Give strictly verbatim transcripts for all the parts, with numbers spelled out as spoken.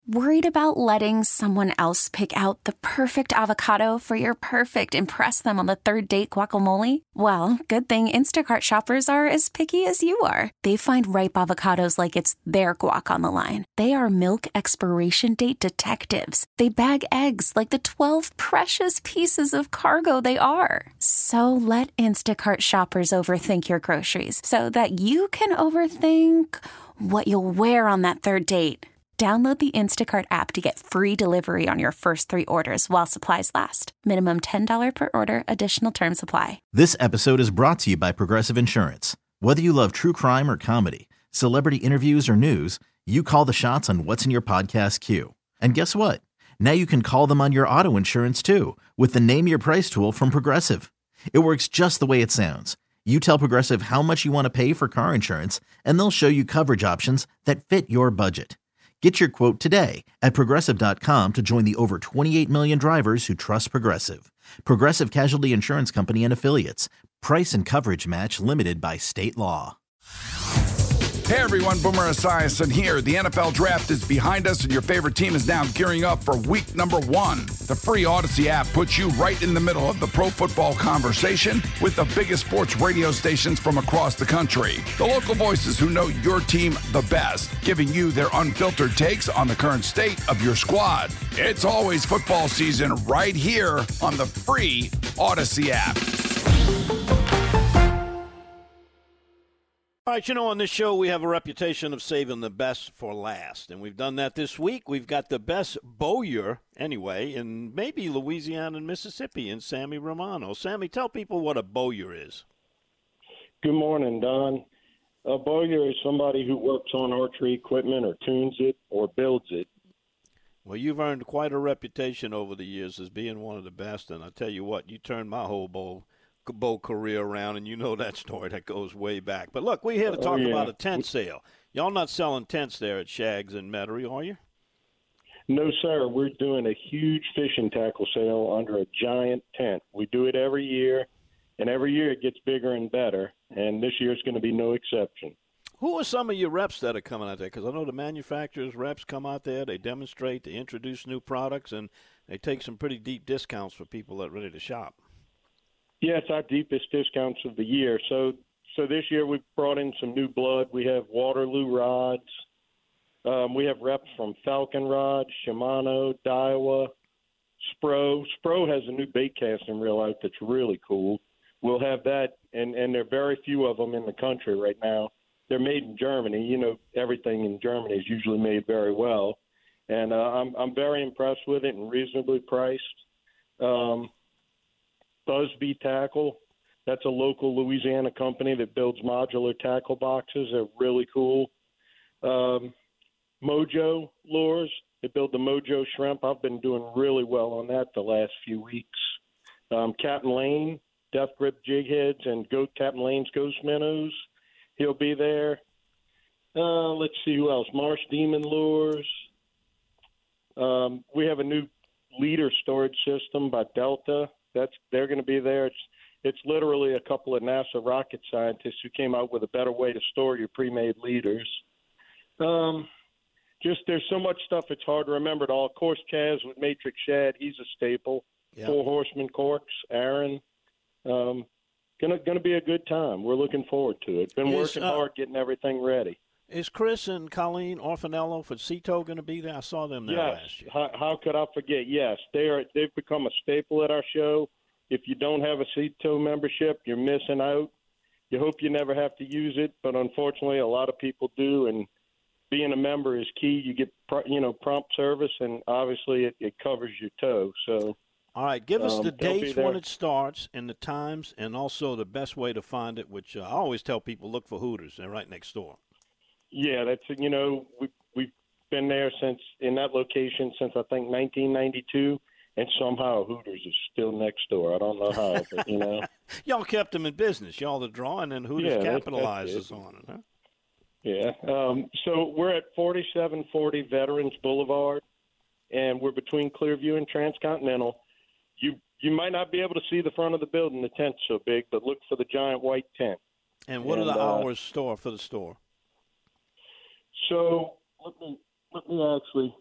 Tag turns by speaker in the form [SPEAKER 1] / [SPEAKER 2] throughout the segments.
[SPEAKER 1] Worried about letting someone else pick out the perfect avocado for your perfect impress them on the third date guacamole? Well, good thing Instacart shoppers are as picky as you are. They find ripe avocados like it's their guac on the line. They are milk expiration date detectives. They bag eggs like the twelve precious pieces of cargo they are. So let Instacart shoppers overthink your groceries so that you can overthink what you'll wear on that third date. Download the Instacart app to get free delivery on your first three orders while supplies last. Minimum ten dollars per order. Additional terms apply.
[SPEAKER 2] This episode is brought to you by Progressive Insurance. Whether you love true crime or comedy, celebrity interviews or news, you call the shots on what's in your podcast queue. And guess what? Now you can call them on your auto insurance too with the Name Your Price tool from Progressive. It works just the way it sounds. You tell Progressive how much you want to pay for car insurance, and they'll show you coverage options that fit your budget. Get your quote today at Progressive dot com to join the over twenty-eight million drivers who trust Progressive. Progressive Casualty Insurance Company and Affiliates. Price and coverage match limited by state law.
[SPEAKER 3] Hey everyone, Boomer Esiason here. The N F L Draft is behind us and your favorite team is now gearing up for week number one. The free Odyssey app puts you right in the middle of the pro football conversation with the biggest sports radio stations from across the country. The local voices who know your team the best, giving you their unfiltered takes on the current state of your squad. It's always football season right here on the free Odyssey app.
[SPEAKER 4] All right, you know, on this show, we have a reputation of saving the best for last. And we've done that this week. We've got the best bowyer, anyway, in maybe Louisiana and Mississippi, and Sammy Romano. Sammy, tell people what a bowyer is.
[SPEAKER 5] Good morning, Don. A bowyer is somebody who works on archery equipment or tunes it or builds it.
[SPEAKER 4] Well, you've earned quite a reputation over the years as being one of the best. And I tell you what, you turned my whole bow bow career around, and you know that story that goes way back. But look, we're here to talk oh, yeah. about a tent sale. Y'all not selling tents there at Shags in Metairie, are you?
[SPEAKER 5] No, sir. We're doing a huge fishing tackle sale under a giant tent. We do it every year, and every year it gets bigger and better, and this year is going to be no exception.
[SPEAKER 4] Who are some of your reps that are coming out there? Because I know the manufacturers' reps come out there, they demonstrate, they introduce new products, and they take some pretty deep discounts for people that are ready to shop.
[SPEAKER 5] Yeah, it's our deepest discounts of the year. So so this year we brought in some new blood. We have Waterloo rods. Um, we have reps from Falcon Rod, Shimano, Daiwa, Spro. Spro has a new bait casting reel out that's really cool. We'll have that, and, and there are very few of them in the country right now. They're made in Germany. You know, everything in Germany is usually made very well. And uh, I'm, I'm very impressed with it and reasonably priced. Um Busby Tackle, that's a local Louisiana company that builds modular tackle boxes. They're really cool. Um, Mojo Lures, they build the Mojo Shrimp. I've been doing really well on that the last few weeks. Um, Captain Lane, Death Grip Jig Heads, and Goat Captain Lane's Ghost Minnows. He'll be there. Uh, let's see who else. Marsh Demon Lures. Um, we have a new leader storage system by Delta. That's they're going to be there. It's it's literally a couple of NASA rocket scientists who came out with a better way to store your pre-made leaders. Um, just there's so much stuff it's hard to remember it all. Of course, Chaz with Matrix Shad, he's a staple. Yeah. Four Horsemen Corks, Aaron. Um, gonna gonna be a good time. We're looking forward to it. Been
[SPEAKER 4] Is,
[SPEAKER 5] working
[SPEAKER 4] uh,
[SPEAKER 5] hard getting everything ready.
[SPEAKER 4] Is Chris and Colleen Orfanello for Cito going to be there? I saw them there
[SPEAKER 5] yes.
[SPEAKER 4] last year.
[SPEAKER 5] How, how could I forget? Yes, they are. They've become a staple at our show. If you don't have a Cito membership, you're missing out. You hope you never have to use it, but unfortunately, a lot of people do. And being a member is key. You get you know prompt service, and obviously, it, it covers your toe. So.
[SPEAKER 4] All right, give us
[SPEAKER 5] um,
[SPEAKER 4] the dates when it starts and the times, and also the best way to find it. Which uh, I always tell people: look for Hooters. They're right next door.
[SPEAKER 5] Yeah, that's you know we we've been there since in that location since I think nineteen ninety-two, and somehow Hooters is still next door. I don't know how, but you know,
[SPEAKER 4] y'all kept them in business. Y'all the draw, and then Hooters
[SPEAKER 5] yeah,
[SPEAKER 4] capitalizes
[SPEAKER 5] that's, that's
[SPEAKER 4] on it. Huh?
[SPEAKER 5] Yeah. Um, so we're at forty-seven forty Veterans Boulevard, and we're between Clearview and Transcontinental. You you might not be able to see the front of the building. The tent's so big, but look for the giant white tent.
[SPEAKER 4] And what and, are the uh, hours store for the store?
[SPEAKER 5] So let me let me actually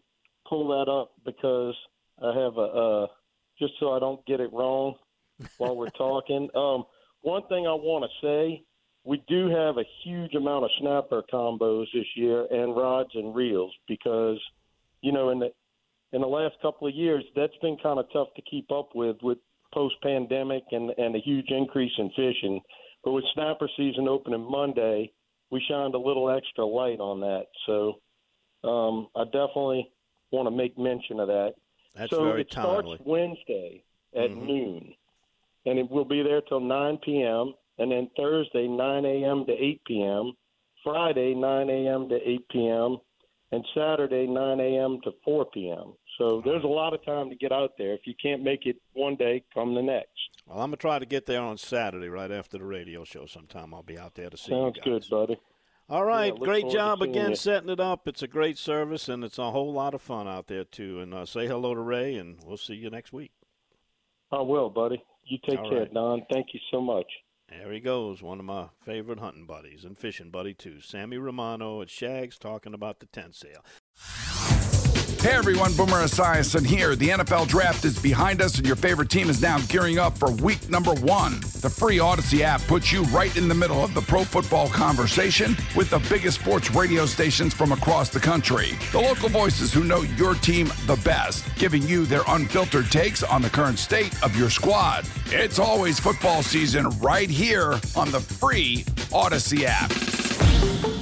[SPEAKER 5] pull that up because I have a uh, just so I don't get it wrong while we're talking. Um, one thing I want to say, we do have a huge amount of snapper combos this year and rods and reels because, you know, in the in the last couple of years, that's been kind of tough to keep up with with post-pandemic and, and a huge increase in fishing. But with snapper season opening Monday, we shined a little extra light on that. So um, I definitely want to make mention of that.
[SPEAKER 4] That's
[SPEAKER 5] so
[SPEAKER 4] very
[SPEAKER 5] it
[SPEAKER 4] timely.
[SPEAKER 5] starts Wednesday at
[SPEAKER 4] mm-hmm.
[SPEAKER 5] noon, and it will be there till nine p.m., and then Thursday, nine a.m. to eight p.m., Friday, nine a.m. to eight p.m., and Saturday, nine a.m. to four p.m. So there's a lot of time to get out there. If you can't make it one day, come the next.
[SPEAKER 4] Well, I'm going to try to get there on Saturday right after the radio show sometime. I'll be out there to see
[SPEAKER 5] Sounds
[SPEAKER 4] you guys.
[SPEAKER 5] good, buddy.
[SPEAKER 4] All right,
[SPEAKER 5] yeah,
[SPEAKER 4] great job again
[SPEAKER 5] you.
[SPEAKER 4] setting it up. It's a great service, and it's a whole lot of fun out there, too. And uh, say hello to Ray, and we'll see you next week.
[SPEAKER 5] I will, buddy. You take
[SPEAKER 4] All
[SPEAKER 5] care,
[SPEAKER 4] right.
[SPEAKER 5] Don. Thank you so much.
[SPEAKER 4] There he goes, one of my favorite hunting buddies and fishing buddy, too. Sammy Romano at Shags talking about the tent sale.
[SPEAKER 3] Hey everyone, Boomer Esiason here. The N F L Draft is behind us and your favorite team is now gearing up for week number one. The free Odyssey app puts you right in the middle of the pro football conversation with the biggest sports radio stations from across the country. The local voices who know your team the best, giving you their unfiltered takes on the current state of your squad. It's always football season right here on the free Odyssey app.